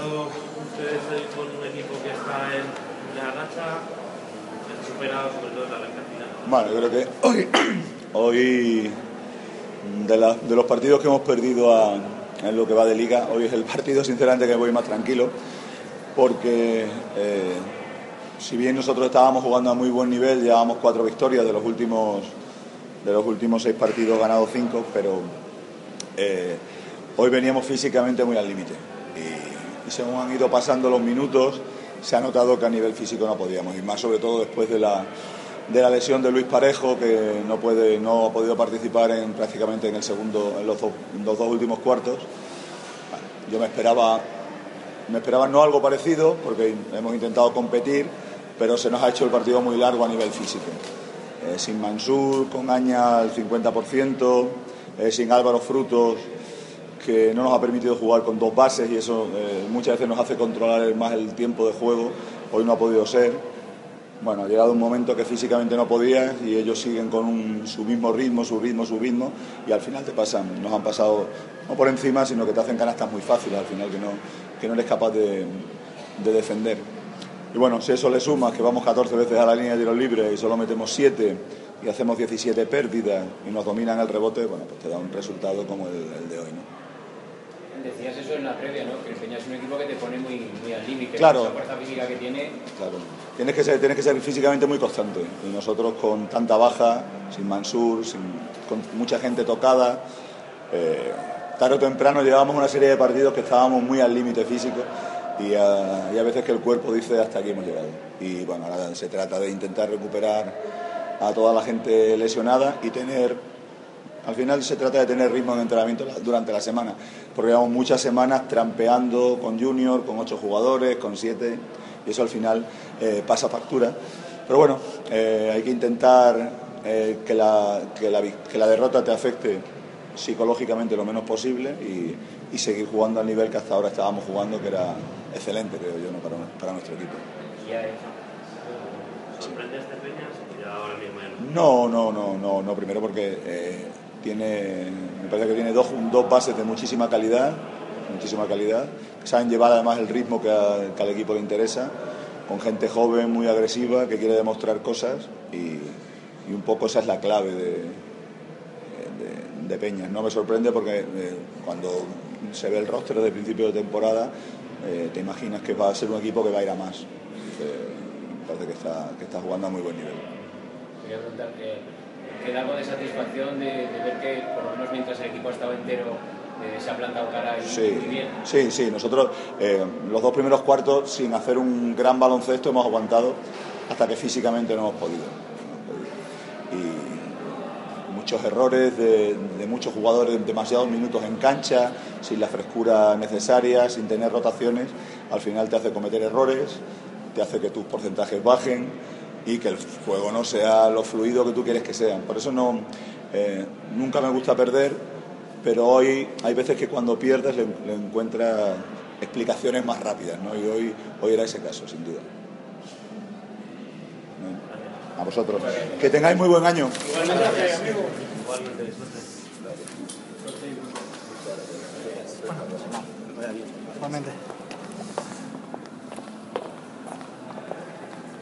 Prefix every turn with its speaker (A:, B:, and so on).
A: ustedes hoy con un equipo que está en la racha, han superado sobre todo la recta final?
B: Bueno, yo creo que hoy de los partidos que hemos perdido en lo que va de Liga, hoy es el partido sinceramente que voy más tranquilo, porque si bien nosotros estábamos jugando a muy buen nivel, llevábamos 4 victorias de los últimos 6 partidos, ganados 5, pero hoy veníamos físicamente muy al límite y según han ido pasando los minutos se ha notado que a nivel físico no podíamos, y más sobre todo después de la lesión de Luis Parejo, que no ha podido participar prácticamente en los dos últimos cuartos. Bueno, yo me esperaba no algo parecido, porque hemos intentado competir, pero se nos ha hecho el partido muy largo a nivel físico. Sin Mansur, con Aña al 50%, sin Álvaro Frutos, que no nos ha permitido jugar con 2 bases, y eso muchas veces nos hace controlar más el tiempo de juego. Hoy no ha podido ser. Bueno, ha llegado un momento que físicamente no podías y ellos siguen con su mismo ritmo, y al final nos han pasado no por encima, sino que te hacen canastas muy fáciles al final, que no eres capaz de defender. Y bueno, si eso le sumas que vamos 14 veces a la línea de tiros libres y solo metemos 7 y hacemos 17 pérdidas y nos dominan el rebote, bueno, pues te da un resultado como el de hoy, ¿no?
C: Decías eso en la previa, ¿no? Que el Peña es un equipo que te pone muy al límite,
B: claro,
C: esa fuerza física que tiene.
B: Claro, tienes que ser físicamente muy constante, y nosotros con tanta baja, sin Mansur, con mucha gente tocada, tarde o temprano llevábamos una serie de partidos que estábamos muy al límite físico, y a veces que el cuerpo dice hasta aquí hemos llegado. Y bueno, ahora se trata de intentar recuperar a toda la gente lesionada y al final se trata de tener ritmo de entrenamiento durante la semana, porque llevamos muchas semanas trampeando con Junior, con 8 jugadores, con 7, y eso al final pasa factura. Pero bueno, hay que intentar que la derrota te afecte psicológicamente lo menos posible y seguir jugando al nivel que hasta ahora estábamos jugando, que era excelente, creo yo, ¿no? para nuestro equipo.
A: ¿Sorprende este Peña? Ahora mismo
B: No, primero porque me parece que tiene dos bases de muchísima calidad, que saben llevar además el ritmo que al equipo le interesa, con gente joven, muy agresiva, que quiere demostrar cosas, y un poco esa es la clave de Peña. No me sorprende porque cuando se ve el roster de principio de temporada, te imaginas que va a ser un equipo que va a ir a más. Me parece que está jugando a muy buen nivel.
C: Quería preguntar, ¿queda algo de satisfacción de ver que, por lo menos mientras el equipo ha estado entero, se ha plantado cara muy bien?
B: Sí, nosotros los 2 primeros cuartos, sin hacer un gran baloncesto, hemos aguantado hasta que físicamente no hemos podido. Y muchos errores de muchos jugadores, demasiados minutos en cancha, sin la frescura necesaria, sin tener rotaciones, al final te hace cometer errores, te hace que tus porcentajes bajen y que el juego no sea lo fluido que tú quieres que sea. Por eso nunca me gusta perder, pero hoy hay veces que cuando pierdes le encuentras explicaciones más rápidas, ¿no? Y hoy era ese caso, sin duda. A vosotros. Que tengáis muy buen año.
A: Igualmente.
D: Igualmente.